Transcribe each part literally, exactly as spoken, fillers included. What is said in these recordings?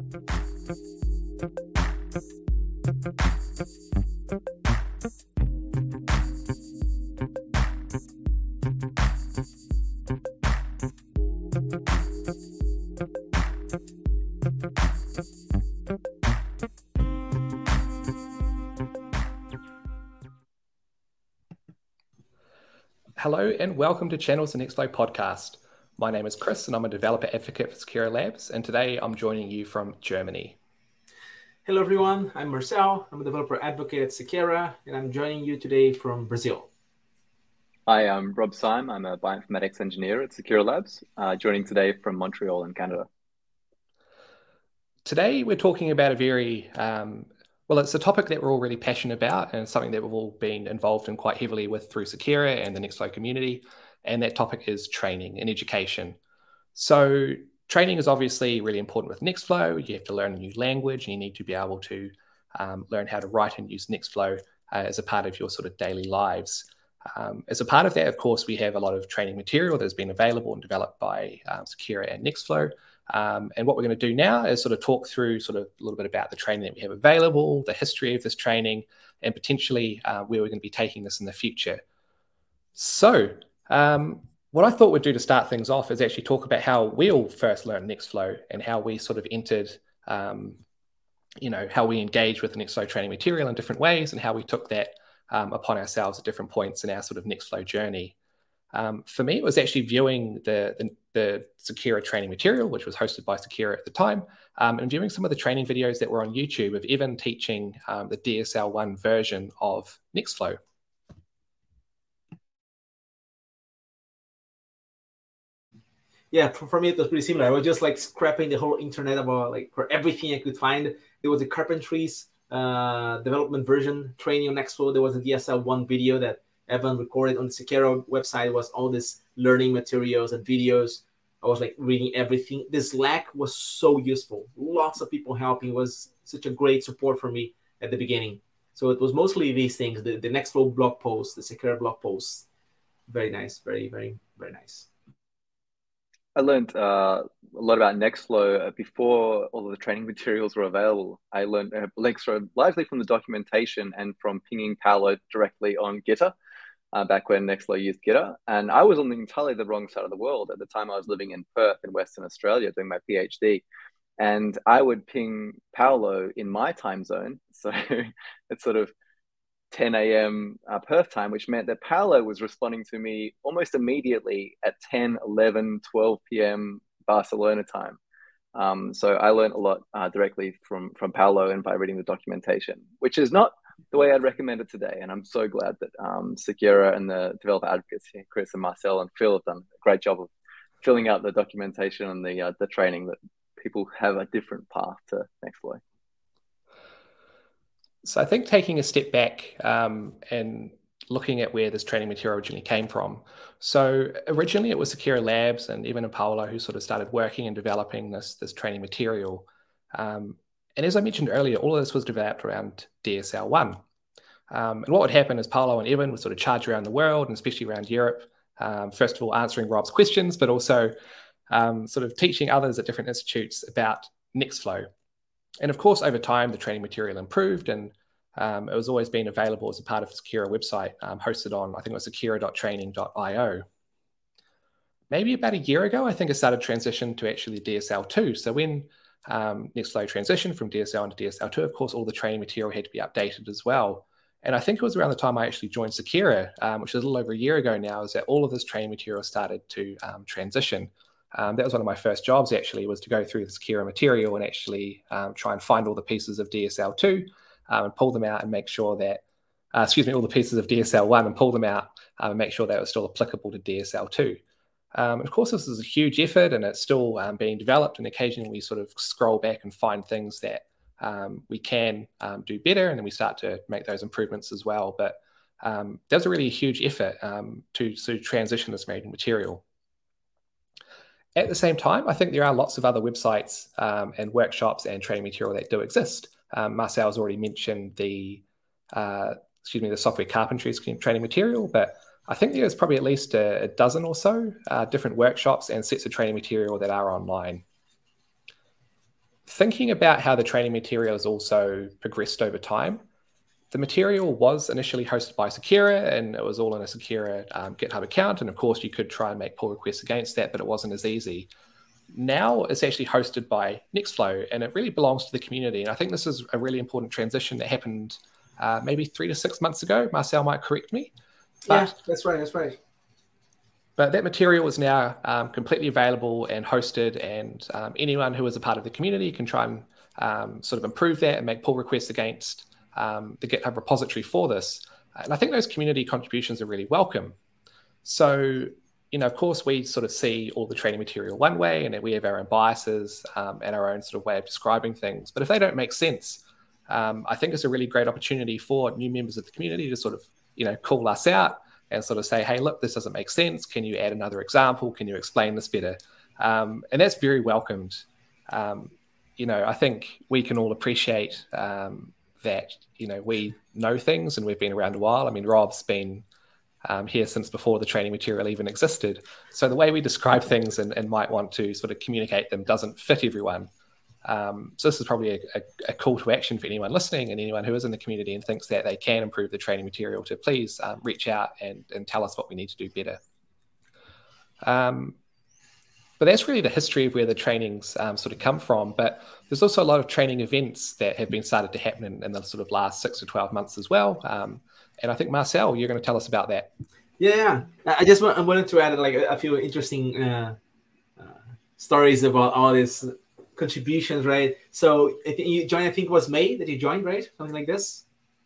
Hello and welcome to Channels and Nextflow podcast. My name is Chris and I'm a developer advocate for Secura Labs, and today I'm joining you from Germany. Hello everyone, I'm Marcel. I'm a developer advocate at Secura and I'm joining you today from Brazil. Hi, I'm Rob Syme. I'm a bioinformatics engineer at Secura Labs, uh, joining today from Montreal in Canada. Today we're talking about a very, um, well, it's a topic that we're all really passionate about and something that we've all been involved in quite heavily with through Secura and the Nextflow community, and that topic is training and education. So training is obviously really important with Nextflow. You have to learn a new language and you need to be able to um, learn how to write and use Nextflow uh, as a part of your sort of daily lives. Um, as a part of that, of course, we have a lot of training material that has been available and developed by um, Secura and Nextflow. Um, and what we're going to do now is sort of talk through sort of a little bit about the training that we have available, the history of this training, and potentially uh, where we're going to be taking this in the future. So um, what I thought we'd do to start things off is actually talk about how we all first learned Nextflow and how we sort of entered, um, you know, how we engaged with the Nextflow training material in different ways and how we took that um, upon ourselves at different points in our sort of Nextflow journey. Um, for me, it was actually viewing the, the, the Secura training material, which was hosted by Secura at the time, um, and viewing some of the training videos that were on YouTube of Evan teaching um, the D S L one version of Nextflow. Yeah, for, for me it was pretty similar. I was just like scrapping the whole internet about like for everything I could find. There was a carpentries uh, development version training on Nextflow. There was a D S L one video that Evan recorded on the Secura website. It was all this learning materials and videos. I was like reading everything. The Slack was so useful. Lots of people helping. It was such a great support for me at the beginning. So it was mostly these things, the, the Nextflow blog posts, the Secura blog posts. Very nice, very, very, very nice. I learned uh, a lot about Nextflow before all of the training materials were available. I learned uh, Nextflow largely from the documentation and from pinging Paolo directly on Gitter. Uh, back when Nextflow used Gitter. And I was on the entirely the wrong side of the world. At the time, I was living in Perth in Western Australia doing my PhD. And I would ping Paolo in my time zone. So it's sort of ten a.m. Uh, Perth time, which meant that Paolo was responding to me almost immediately at ten, eleven, twelve p.m. Barcelona time. Um, so I learned a lot uh, directly from, from Paolo and by reading the documentation, which is not the way I'd recommend it today. And I'm so glad that um, Secura and the developer advocates here, Chris and Marcel and Phil, have done a great job of filling out the documentation and the uh, the training that people have a different path to Nextflow. So I think taking a step back um, and looking at where this training material originally came from. So originally it was Secura Labs and Evan and Paolo who sort of started working and developing this, this training material. Um, and as I mentioned earlier, all of this was developed around D S L one. Um, and what would happen is Paolo and Evan would sort of charge around the world, and especially around Europe, um, first of all, answering Rob's questions, but also um, sort of teaching others at different institutes about Nextflow. And of course, over time, the training material improved, and um, it was always been available as a part of the Secura website, um, hosted on, I think it was secura dot training dot i o. Maybe about a year ago, I think it started transition to actually D S L two. So when um, Nextflow transitioned from D S L one to D S L two, of course, all the training material had to be updated as well. And I think it was around the time I actually joined Secura, um, which is a little over a year ago now, is that all of this training material started to um, transition. Um, that was one of my first jobs, actually, was to go through the Secura material and actually um, try and find all the pieces of D S L two um, and pull them out and make sure that, uh, excuse me, all the pieces of D S L one and pull them out um, and make sure that it was still applicable to D S L two. Um, and of course, this is a huge effort and it's still um, being developed, and occasionally we sort of scroll back and find things that Um, we can um, do better, and then we start to make those improvements as well. But um, there's a really huge effort um, to, to transition this material. At the same time, I think there are lots of other websites um, and workshops and training material that do exist. Um, Marcel's already mentioned the, uh, excuse me, the software carpentry training material, but I think there's probably at least a, a dozen or so uh, different workshops and sets of training material that are online. thinking about how the training material has also progressed over time, the material was initially hosted by Sakera, and it was all in a Sakera um, GitHub account. And of course, you could try and make pull requests against that, but it wasn't as easy. Now it's actually hosted by Nextflow, and it really belongs to the community. And I think this is a really important transition that happened uh, maybe three to six months ago. Marcel might correct me. But, yeah, that's right. That's right. But that material is now um, completely available and hosted, and um, anyone who is a part of the community can try and um, sort of improve that and make pull requests against um, the GitHub repository for this. And I think those community contributions are really welcome. So, you know, of course, we sort of see all the training material one way, and we have our own biases um, and our own sort of way of describing things. But if they don't make sense, um, I think it's a really great opportunity for new members of the community to sort of, you know, call us out and sort of say, hey, look, this doesn't make sense. Can you add another example? Can you explain this better? Um, and that's very welcomed. Um, you know, I think we can all appreciate um, that, you know, we know things and we've been around a while. I mean, Rob's been um, here since before the training material even existed. So the way we describe things and, and might want to sort of communicate them doesn't fit everyone. Um, so this is probably a, a, a call to action for anyone listening and anyone who is in the community and thinks that they can improve the training material to please um, reach out and, and tell us what we need to do better. Um, but that's really the history of where the trainings um, sort of come from. But there's also a lot of training events that have been started to happen in, in the sort of last six to twelve months as well. Um, and I think, Marcel, you're going to tell us about that. Yeah, I just want, I wanted to add like a, a few interesting uh, uh, stories about all this contributions, right? So I think you joined, I think it was May that you joined, right? Something like this.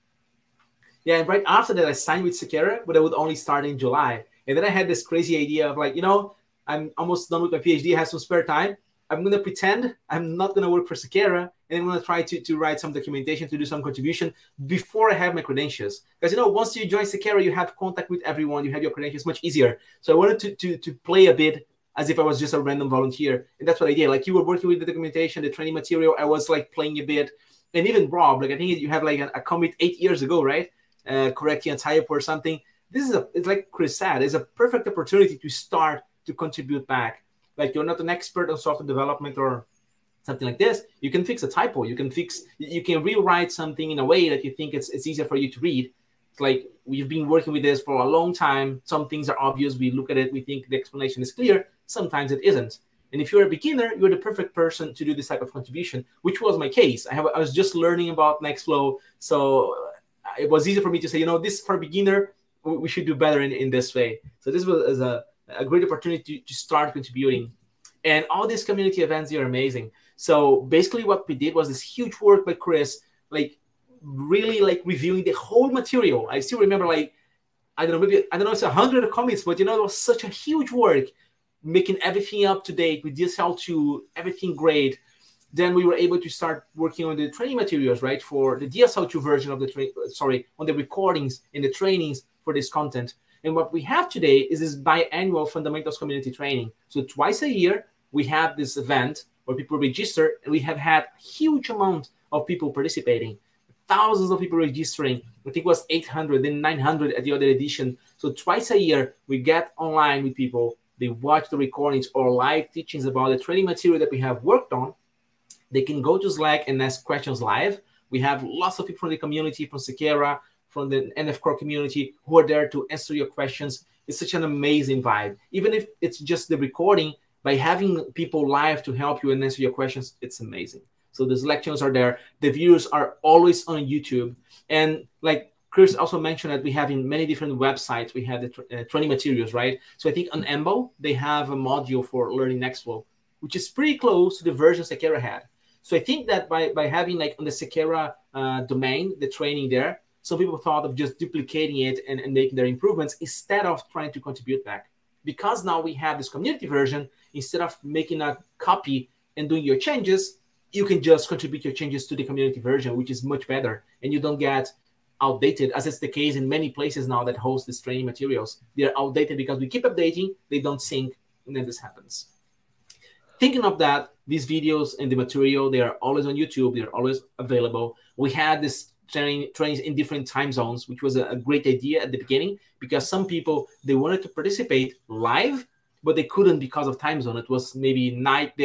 Yeah, and right after that I signed with Sakera, but I would only start in July. And then I had this crazy idea of like, you know, I'm almost done with my PhD, I have some spare time. I'm going to pretend I'm not going to work for Sakera, and I'm going to try to, to write some documentation, to do some contribution before I have my credentials. Because, you know, once you join Sakera, you have contact with everyone, you have your credentials much easier. So I wanted to, to, to play a bit as if I was just a random volunteer. And that's what I did. Like, you were working with the documentation, the training material. I was like playing a bit. And even Rob, like I think you have like a, a commit eight years ago, right? Uh, correcting a typo or something. This is a, it's like Chris said, it's a perfect opportunity to start to contribute back. Like, you're not an expert on software development or something like this. You can fix a typo. You can fix, you can rewrite something in a way that you think it's, it's easier for you to read. It's like, we've been working with this for a long time. Some things are obvious. We look at it, we think the explanation is clear. Sometimes it isn't. And if you're a beginner, you're the perfect person to do this type of contribution, which was my case. I have I was just learning about Nextflow. So it was easy for me to say, you know, this for a beginner, we should do better in, in this way. So this was a, a great opportunity to, to start contributing. And all these community events, they are amazing. So basically what we did was this huge work by Chris, like really like reviewing the whole material. I still remember like, I don't know, maybe, I don't know, it's a hundred commits, but you know, it was such a huge work, making everything up to date with D S L two, everything great. Then we were able to start working on the training materials, right? For the D S L two version of the train, sorry, on the recordings and the trainings for this content. And what we have today is this biannual fundamentals community training. So twice a year, we have this event where people register, and we have had a huge amount of people participating, thousands of people registering. I think it was eight hundred, then nine hundred at the other edition. So twice a year, we get online with people. They watch the recordings or live teachings about the training material that we have worked on. They can go to Slack and ask questions live. We have lots of people from the community, from Sakera, from the N F Core community, who are there to answer your questions. It's such an amazing vibe. Even if it's just the recording, by having people live to help you and answer your questions, it's amazing. So the Slack channels are there. The videos are always on YouTube. And like Chris also mentioned that we have in many different websites, we have the tra- uh, training materials, right? So I think on Embo, they have a module for learning Nextflow, which is pretty close to the version Sakera had. So I think that by, by having like on the Sakera uh, domain, the training there, some people thought of just duplicating it and, and making their improvements instead of trying to contribute back. Because now we have this community version, instead of making a copy and doing your changes, you can just contribute your changes to the community version, which is much better. And you don't get outdated, as it's the case in many places now that host these training materials. They're outdated because we keep updating, they don't sync, and then this happens. Thinking of that, these videos and the material, they are always on YouTube. They're always available. We had this training trainings in different time zones, which was a, a great idea at the beginning, because some people, they wanted to participate live, but they couldn't because of time zone. It was maybe night there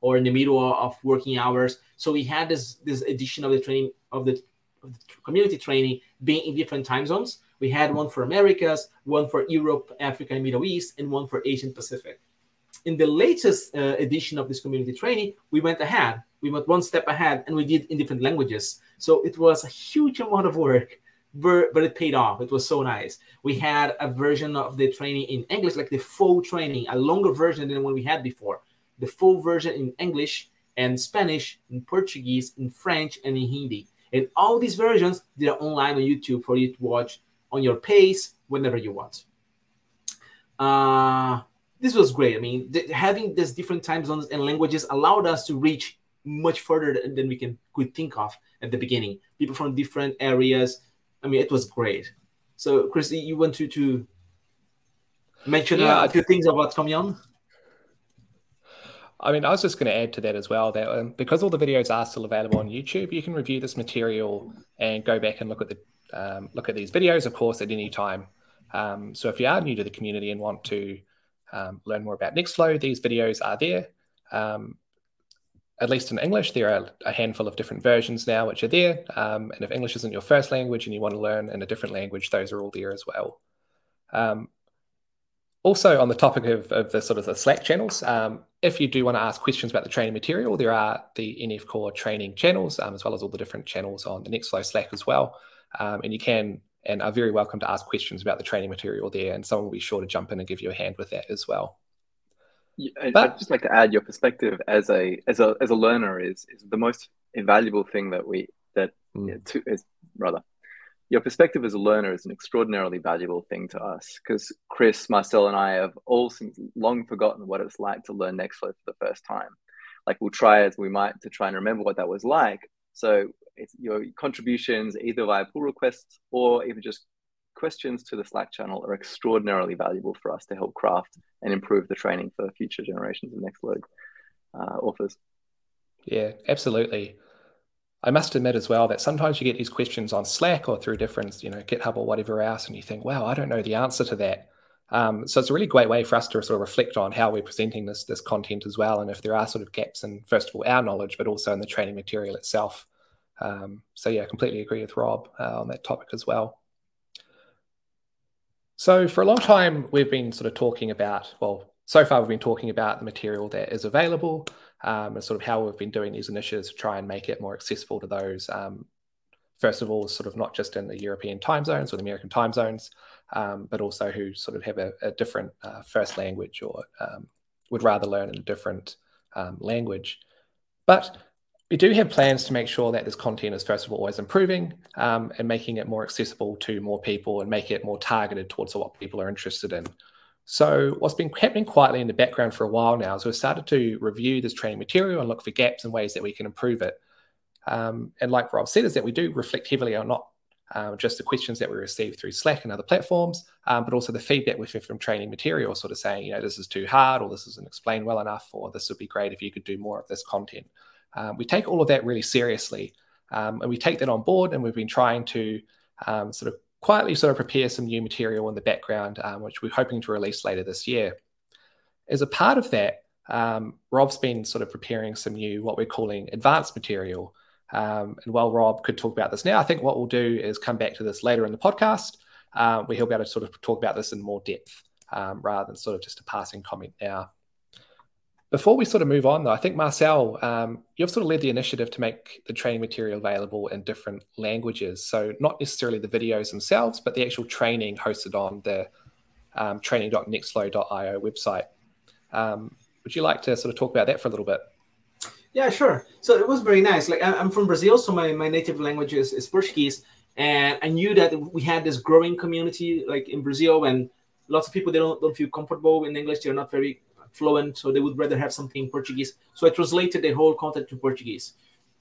or in the middle of working hours. So we had this this edition of the training of the, of the community training being in different time zones. We had one for Americas, one for Europe, Africa, and Middle East, and one for Asian Pacific. In the latest uh, edition of this community training, we went ahead. We went one step ahead, and we did in different languages. So it was a huge amount of work, but, but it paid off. It was so nice. We had a version of the training in English, like the full training, a longer version than what we had before. The full version in English and Spanish, in Portuguese, in French, and in Hindi. And all these versions, they're online on YouTube for you to watch on your pace, whenever you want. Uh, this was great. I mean, th- having these different time zones and languages allowed us to reach much further than we can could think of at the beginning. People from different areas. I mean, it was great. So, Chris, you want to, to mention yeah, uh, a few things about Commune? I mean, I was just going to add to that as well, that um, because all the videos are still available on YouTube, you can review this material and go back and look at the um, look at these videos, of course, at any time. Um, so if you are new to the community and want to um, learn more about Nextflow, these videos are there. Um, at least in English, there are a handful of different versions now which are there. Um, and if English isn't your first language and you want to learn in a different language, those are all there as well. Um, Also, on the topic of, of the sort of the Slack channels, um, if you do want to ask questions about the training material, there are the N F Core training channels, um, as well as all the different channels on the Nextflow Slack as well. Um, and you can and are very welcome to ask questions about the training material there, and someone will be sure to jump in and give you a hand with that as well. Yeah, but, I'd just like to add, your perspective as a as a as a learner is is the most invaluable thing that we that mm. yeah, to, is rather. Your perspective as a learner is an extraordinarily valuable thing to us, because Chris, Marcel, and I have all since long forgotten what it's like to learn Nextflow for the first time. Like, we'll try as we might to try and remember what that was like. So it's your contributions, either via pull requests or even just questions to the Slack channel, are extraordinarily valuable for us to help craft and improve the training for future generations of Nextflow uh, authors. Yeah, absolutely. I must admit as well that sometimes you get these questions on Slack or through different, you know, GitHub or whatever else, and you think, wow, I don't know the answer to that. Um, so it's a really great way for us to sort of reflect on how we're presenting this, this content as well, and if there are sort of gaps in, first of all, our knowledge, but also in the training material itself. Um, so yeah, I completely agree with Rob uh, on that topic as well. So for a long time, we've been sort of talking about, well, so far we've been talking about the material that is available, Um, and sort of how we've been doing these initiatives to try and make it more accessible to those, um, first of all, sort of not just in the European time zones or the American time zones, um, but also who sort of have a, a different uh, first language or um, would rather learn in a different um, language. But we do have plans to make sure that this content is, first of all, always improving um, and making it more accessible to more people and make it more targeted towards what people are interested in. So what's been happening quietly in the background for a while now is we've started to review this training material and look for gaps and ways that we can improve it. Um, and like Rob said, is that we do reflect heavily on not uh, just the questions that we receive through Slack and other platforms, um, but also the feedback we have from training material, sort of saying, you know, this is too hard, or this isn't explained well enough, or this would be great if you could do more of this content. Um, we take all of that really seriously, um, and we take that on board, and we've been trying to um, sort of quietly sort of prepare some new material in the background, um, which we're hoping to release later this year. As a part of that, um, Rob's been sort of preparing some new, what we're calling advanced material. Um, and while Rob could talk about this now, I think what we'll do is come back to this later in the podcast, uh, where he'll be able to sort of talk about this in more depth, um, rather than sort of just a passing comment now. Before we sort of move on, though, I think, Marcel, um, you've sort of led the initiative to make the training material available in different languages. So not necessarily the videos themselves, but the actual training hosted on the um, training dot nextflow dot i o website. Um, would you like to sort of talk about that for a little bit? Yeah, sure. So it was very nice. Like, I'm from Brazil, so my, my native language is, is Portuguese. And I knew that we had this growing community, like in Brazil, and lots of people, they don't, don't feel comfortable in English. They're not very fluent, so they would rather have something in Portuguese. So I translated the whole content to Portuguese.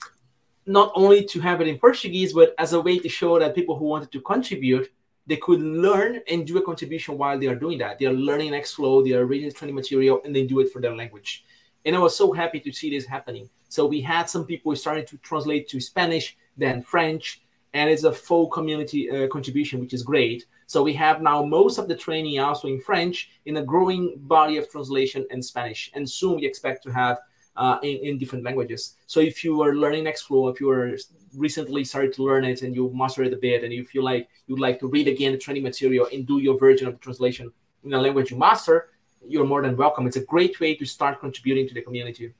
Not only to have it in Portuguese, but as a way to show that people who wanted to contribute, they could learn and do a contribution while they are doing that. They are learning Nextflow, they are reading the training material, and they do it for their language. And I was so happy to see this happening. So we had some people starting to translate to Spanish, then French, and it's a full community uh, contribution, which is great. So we have now most of the training also in French, in a growing body of translation in Spanish. And soon we expect to have uh, in, in different languages. So if you are learning Nextflow, if you are recently started to learn it and you master it a bit, and you feel like you'd like to read again the training material and do your version of the translation in a language you master, you're more than welcome. It's a great way to start contributing to the community.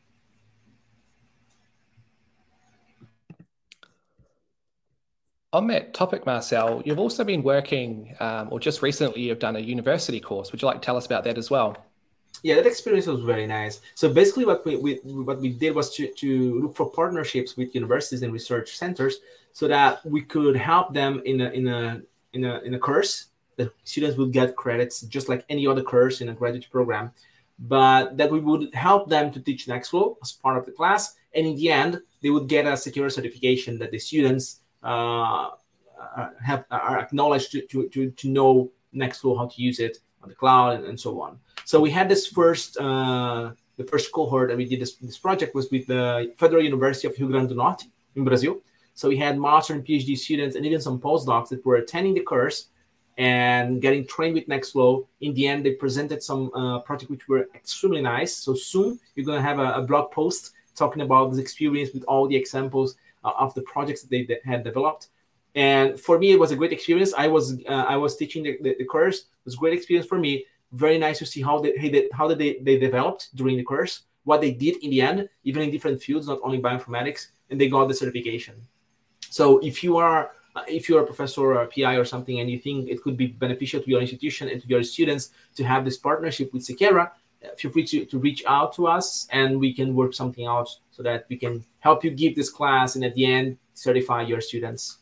On that topic, Marcel, you've also been working, um, or just recently you've done a university course. Would you like to tell us about that as well? Yeah, that experience was very nice. So basically what we, we what we did was to, to look for partnerships with universities and research centers so that we could help them in a in a in a in a course that students would get credits just like any other course in a graduate program, but that we would help them to teach Nextflow as part of the class, and in the end they would get a secure certification that the students uh, have are acknowledged to, to, to, to know Nextflow, how to use it on the cloud, and, and so on. So we had this first, uh, the first cohort that we did this, this project was with the Federal University of Rio Grande do Norte in Brazil. So we had master and PhD students and even some postdocs that were attending the course and getting trained with Nextflow. In the end, they presented some uh, projects which were extremely nice. So soon you're going to have a, a blog post talking about this experience with all the examples uh, of the projects that they that had developed. And for me, it was a great experience. I was uh, I was teaching the, the, the course. It was a great experience for me. Very nice to see how they how did they, they developed during the course, what they did in the end, even in different fields, not only bioinformatics, and they got the certification. So if you are if you are a professor or a P I or something, and you think it could be beneficial to your institution and to your students to have this partnership with Seqera, feel free to, to reach out to us, and we can work something out so that we can help you give this class and at the end certify your students.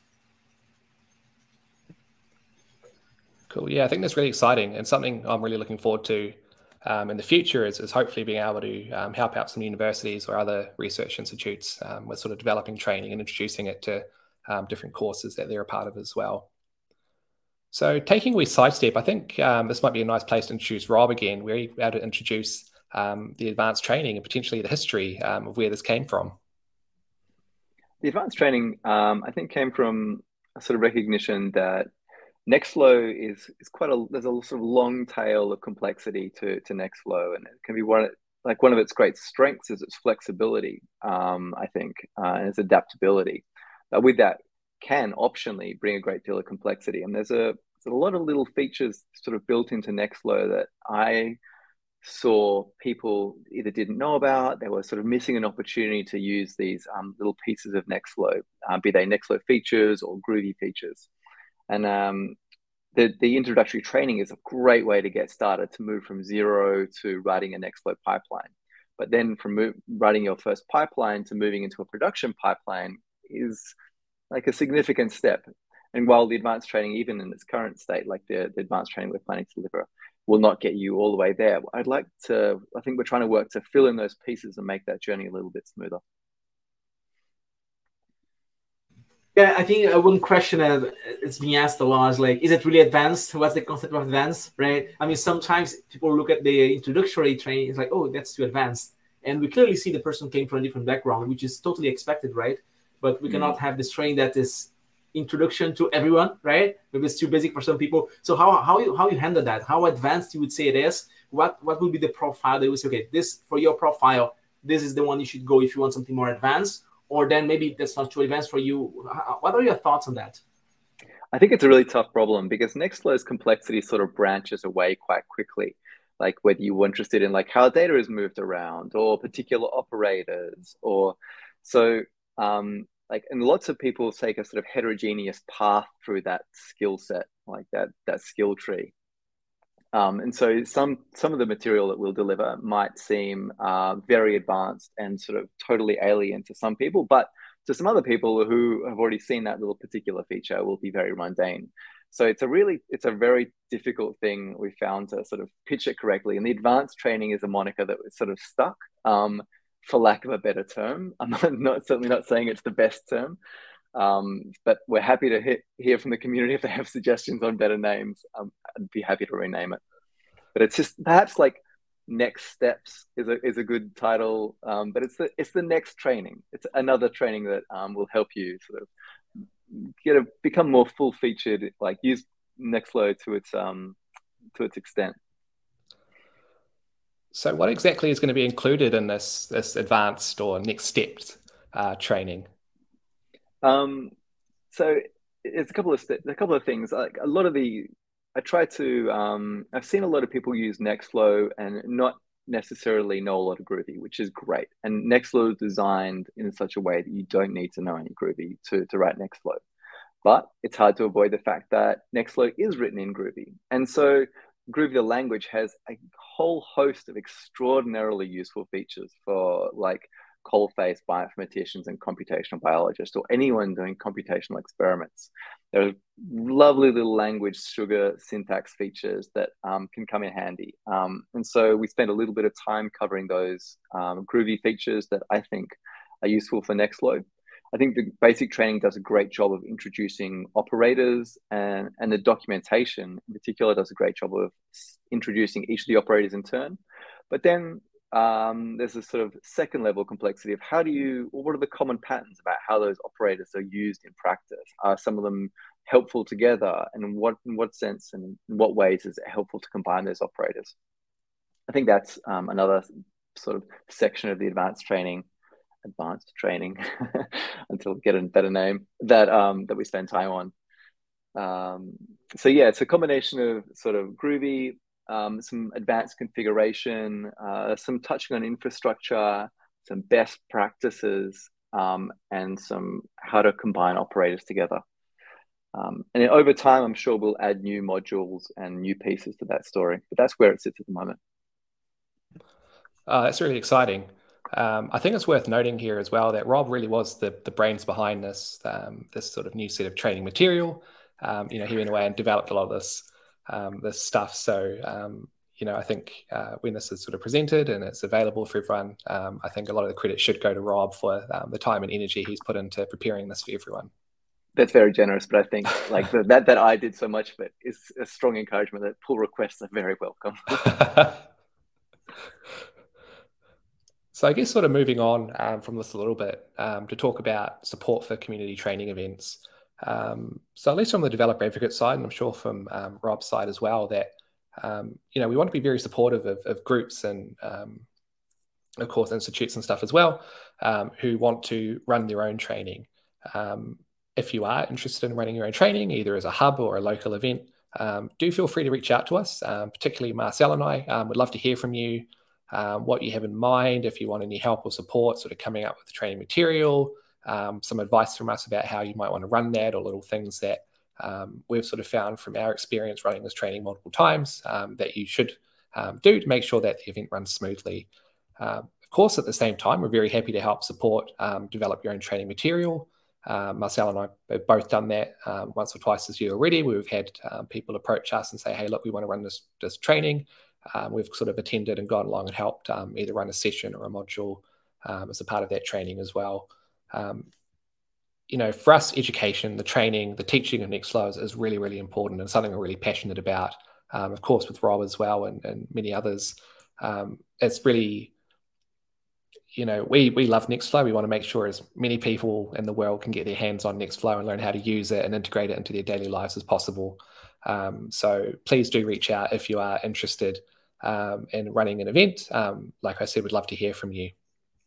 Cool. Yeah, I think that's really exciting and something I'm really looking forward to um, in the future is, is hopefully being able to um, help out some universities or other research institutes um, with sort of developing training and introducing it to um, different courses that they're a part of as well. So taking we sidestep, I think um, this might be a nice place to introduce Rob again, where you're able to introduce um, the advanced training and potentially the history um, of where this came from. The advanced training, um, I think, came from a sort of recognition that Nextflow is is quite a there's a sort of long tail of complexity to to Nextflow, and it can be one like one of its great strengths is its flexibility. Um, I think uh, and its adaptability. But with that, can optionally bring a great deal of complexity, and there's a there's a lot of little features sort of built into Nextflow that I saw people either didn't know about, they were sort of missing an opportunity to use these um, little pieces of Nextflow, uh, be they Nextflow features or Groovy features. And um, the, the introductory training is a great way to get started, to move from zero to writing a Nextflow pipeline. But then from writing your first pipeline to moving into a production pipeline is like a significant step. And while the advanced training, even in its current state, like the, the advanced training we're planning to deliver, will not get you all the way there, I'd like to, I think we're trying to work to fill in those pieces and make that journey a little bit smoother. Yeah, I think one question that it's being asked a lot is like, is it really advanced? What's the concept of advanced, right? I mean, sometimes people look at the introductory training, it's like, oh, that's too advanced. And we clearly see the person came from a different background, which is totally expected, right? But we mm. cannot have this training that is introduction to everyone, right? Maybe it's too basic for some people. So how how you how you handle that? How advanced you would say it is? What what would be the profile that you would say, okay, this for your profile, this is the one you should go if you want something more advanced? Or then maybe that's not too advanced for you. What are your thoughts on that? I think it's a really tough problem because Nextflow's complexity sort of branches away quite quickly. Like whether you were interested in like how data is moved around or particular operators or so um, like, and lots of people take a sort of heterogeneous path through that skill set, like that, that skill tree. Um, and so some some of the material that we'll deliver might seem uh, very advanced and sort of totally alien to some people, but to some other people who have already seen that little particular feature will be very mundane. So it's a really, it's a very difficult thing we found to sort of pitch it correctly. And the advanced training is a moniker that was sort of stuck, um, for lack of a better term. I'm not, not certainly not saying it's the best term. Um, but we're happy to hit, hear from the community if they have suggestions on better names. Um, I'd be happy to rename it. But it's just perhaps like next steps is a is a good title. Um, but it's the it's the next training. It's another training that um, will help you sort of get a become more full featured, like use Nextflow to its um to its extent. So what exactly is going to be included in this this advanced or next steps uh, training? Um, so it's a couple of a couple of things. Like a lot of the, I try to. Um, I've seen a lot of people use Nextflow and not necessarily know a lot of Groovy, which is great. And Nextflow is designed in such a way that you don't need to know any Groovy to to write Nextflow. But it's hard to avoid the fact that Nextflow is written in Groovy, and so Groovy the language has a whole host of extraordinarily useful features for like coal-faced bioinformaticians and computational biologists, or anyone doing computational experiments. There are lovely little language sugar syntax features that um, can come in handy. Um, and so we spent a little bit of time covering those um, Groovy features that I think are useful for Nextflow. I think the basic training does a great job of introducing operators, and, and the documentation in particular does a great job of introducing each of the operators in turn. But then um, there's a sort of second level complexity of how do you, or what are the common patterns about how those operators are used in practice? Are some of them helpful together? And in what, in what sense and in what ways is it helpful to combine those operators? I think that's um, another sort of section of the advanced training advanced training until we get a better name that um that we spend time on. Um so yeah, it's a combination of sort of Groovy, um some advanced configuration, uh some touching on infrastructure, some best practices, um and some how to combine operators together. Um and then over time I'm sure we'll add new modules and new pieces to that story, but that's where it sits at the moment. Uh, that's really exciting. Um, I think it's worth noting here as well that Rob really was the the brains behind this um, this sort of new set of training material. Um, you know, he went away and developed a lot of this um, this stuff. So um, you know, I think uh, when this is sort of presented and it's available for everyone, um, I think a lot of the credit should go to Rob for um, the time and energy he's put into preparing this for everyone. That's very generous, but I think like the, that that I did so much of it is a strong encouragement that pull requests are very welcome. So I guess sort of moving on um, from this a little bit um, to talk about support for community training events. Um, so at least from the developer advocate side, and I'm sure from um, Rob's side as well, that um, you know, we want to be very supportive of, of groups and um, of course institutes and stuff as well um, who want to run their own training. Um, if you are interested in running your own training, either as a hub or a local event, um, do feel free to reach out to us. Um, particularly Marcel and I um, would love to hear from you. Um, what you have in mind, if you want any help or support sort of coming up with the training material, um, some advice from us about how you might want to run that, or little things that um, we've sort of found from our experience running this training multiple times um, that you should um, do to make sure that the event runs smoothly. Um, of course, at the same time, we're very happy to help support, um, develop your own training material. Uh, Marcel and I have both done that um, once or twice this year already. We've had um, people approach us and say, hey, look, we want to run this, this training. Um, we've sort of attended and gone along and helped um, either run a session or a module um, as a part of that training as well. Um, you know, for us, education, the training, the teaching of Nextflow is, is really, really important and something we're really passionate about. Um, of course, with Rob as well and, and many others. Um, it's really, you know, we we love Nextflow. We want to make sure as many people in the world can get their hands on Nextflow and learn how to use it and integrate it into their daily lives as possible. Um, so please do reach out if you are interested um, in running an event. Um, like I said, we'd love to hear from you.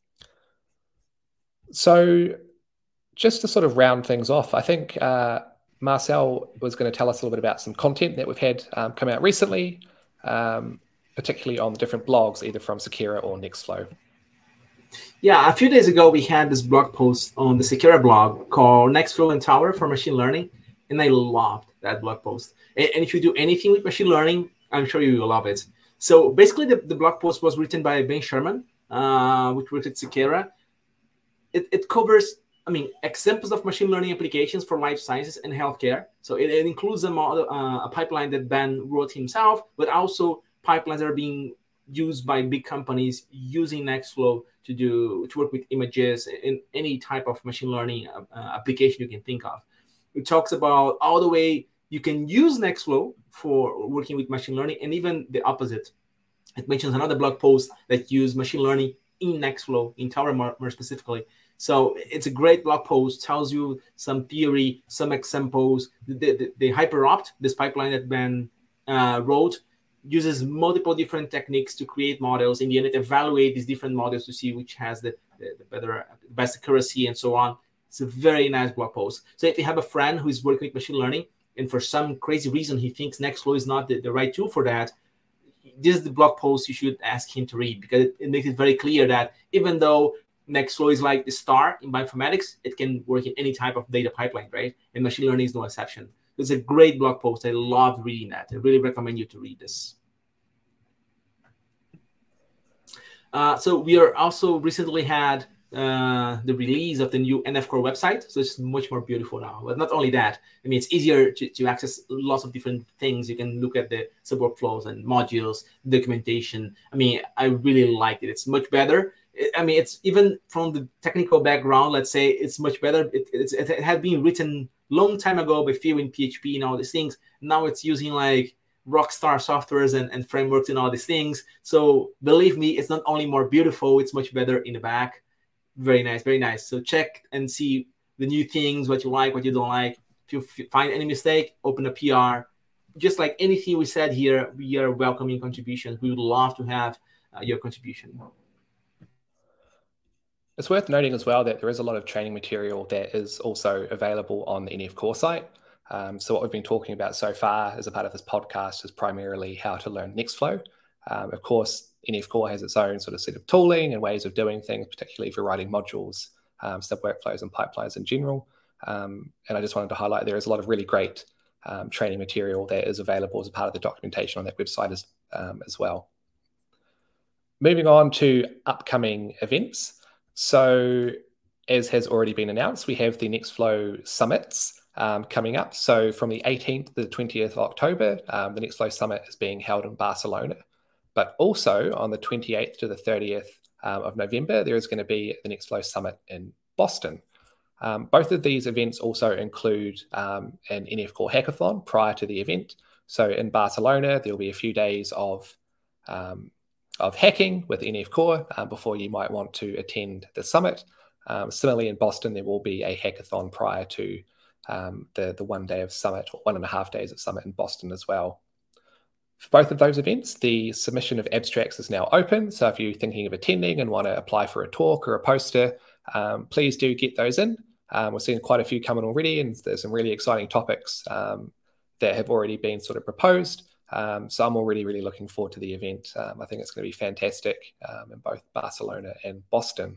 So just to sort of round things off, I think uh, Marcel was going to tell us a little bit about some content that we've had um, come out recently, um, particularly on the different blogs, either from Sekera or Nextflow. Yeah, a few days ago, we had this blog post on the Sekera blog called Nextflow and Tower for Machine Learning, and I loved that blog post. And, and if you do anything with machine learning, I'm sure you will love it. So basically, the, the blog post was written by Ben Sherman, uh, which worked at Sekera. It, it covers, I mean, examples of machine learning applications for life sciences and healthcare. So it, it includes a, model, uh, a pipeline that Ben wrote himself, but also pipelines that are being used by big companies using Nextflow to do to work with images in any type of machine learning uh, application you can think of. It talks about all the way you can use Nextflow for working with machine learning, and even the opposite. It mentions another blog post that uses machine learning in Nextflow, in Tower more, more specifically. So it's a great blog post, tells you some theory, some examples. The, the, the HyperOpt, this pipeline that Ben uh, wrote, uses multiple different techniques to create models. In the end, it evaluates these different models to see which has the, the, the better, the best accuracy and so on. It's a very nice blog post. So if you have a friend who is working with machine learning, and for some crazy reason he thinks Nextflow is not the, the right tool for that, this is the blog post you should ask him to read, because it, it makes it very clear that even though Nextflow is like the star in bioinformatics, it can work in any type of data pipeline, right? And machine learning is no exception. It's a great blog post. I loved reading that. I really recommend you to read this. Uh, so we are also recently had uh, the release of the new N F Core website. So it's much more beautiful now. But not only that, I mean, it's easier to, to access lots of different things. You can look at the sub workflows and modules, documentation. I mean, I really liked it. It's much better. I mean, it's even from the technical background, let's say, it's much better. It, it's, it had been written long time ago by Phil in P H P and all these things. Now it's using like Rockstar softwares and, and frameworks and all these things. So believe me, it's not only more beautiful, it's much better in the back. Very nice, very nice. So check and see the new things, what you like, what you don't like. If you find any mistake, open a P R. Just like anything we said here, we are welcoming contributions. We would love to have uh, your contribution. It's worth noting as well that there is a lot of training material that is also available on the N F Core site. Um, so what we've been talking about so far as a part of this podcast is primarily how to learn Nextflow. Um, of course, N F Core has its own sort of set of tooling and ways of doing things, particularly for writing modules, um, sub workflows and pipelines in general. Um, and I just wanted to highlight there is a lot of really great um, training material that is available as a part of the documentation on that website as, um, as well. Moving on to upcoming events. So as has already been announced, we have the Nextflow Summits um, coming up. So from the eighteenth to the twentieth of October, um, the Nextflow Summit is being held in Barcelona. But also on the twenty-eighth to the thirtieth um, of November, there is going to be the Nextflow Summit in Boston. Um, both of these events also include um, an N F Core hackathon prior to the event. So in Barcelona, there'll be a few days of um, of hacking with N F Core uh, before you might want to attend the summit. Um, similarly, in Boston, there will be a hackathon prior to um, the, the one day of summit, or one and a half days of summit in Boston as well. For both of those events, the submission of abstracts is now open. So if you're thinking of attending and want to apply for a talk or a poster, um, please do get those in. Um, we're seeing quite a few coming already, and there's some really exciting topics um, that have already been sort of proposed. Um, so I'm already really looking forward to the event. Um, I think it's going to be fantastic um, in both Barcelona and Boston.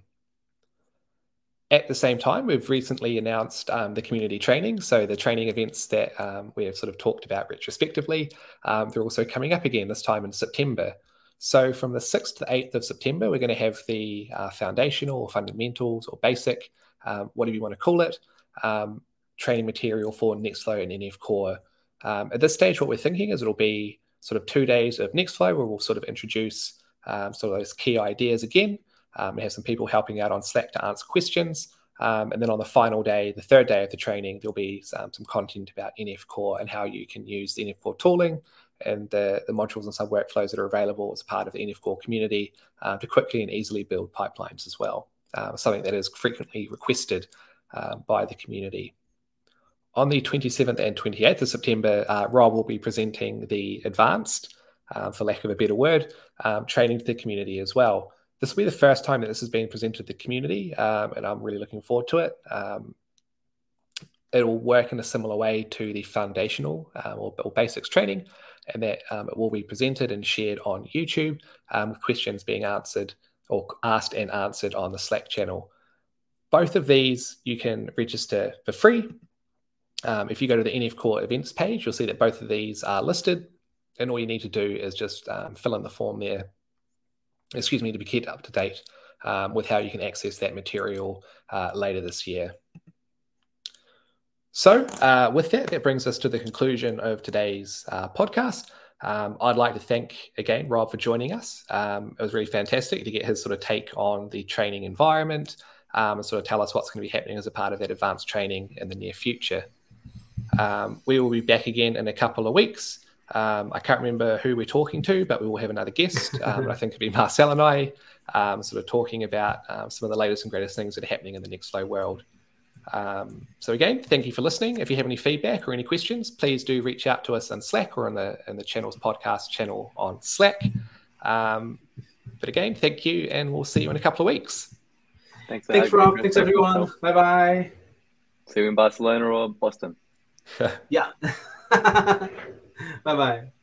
At the same time, we've recently announced um, the community training. So the training events that um, we have sort of talked about retrospectively, um, they're also coming up again, this time in September. So from the sixth to the eighth of September, we're going to have the uh, foundational or fundamentals or basic, um, whatever you want to call it, um, training material for Nextflow and N F Core. Um, at this stage, what we're thinking is it'll be sort of two days of Nextflow where we'll sort of introduce um, sort of those key ideas again. Um, we have some people helping out on Slack to answer questions. Um, and then on the final day, the third day of the training, there'll be um, some content about N F Core and how you can use the N F Core tooling and the, the modules and sub workflows that are available as part of the N F Core community uh, to quickly and easily build pipelines as well. Uh, something that is frequently requested uh, by the community. On the twenty-seventh and twenty-eighth of September, uh, Rob will be presenting the advanced, uh, for lack of a better word, um, training to the community as well. This will be the first time that this has been presented to the community, um, and I'm really looking forward to it. Um, it will work in a similar way to the foundational um, or, or basics training, and that um, it will be presented and shared on YouTube um, with questions being answered or asked and answered on the Slack channel. Both of these you can register for free. Um, if you go to the N F Core events page, you'll see that both of these are listed, and all you need to do is just um, fill in the form there, excuse me, to be kept up to date um, with how you can access that material uh, later this year. So uh, with that, that brings us to the conclusion of today's uh, podcast. Um, I'd like to thank, again, Rob for joining us. Um, it was really fantastic to get his sort of take on the training environment um, and sort of tell us what's going to be happening as a part of that advanced training in the near future. Um, we will be back again in a couple of weeks. Um, I can't remember who we're talking to, but we will have another guest. Um, I think it'll be Marcel and I um, sort of talking about um, some of the latest and greatest things that are happening in the Nextflow world. Um, so again, thank you for listening. If you have any feedback or any questions, please do reach out to us on Slack or in the in the channel's podcast channel on Slack. Um, but again, thank you, and we'll see you in a couple of weeks. Thanks, Thanks, Rob. Thanks, everyone. Bye bye. See you in Barcelona or Boston. Yeah. Bye bye.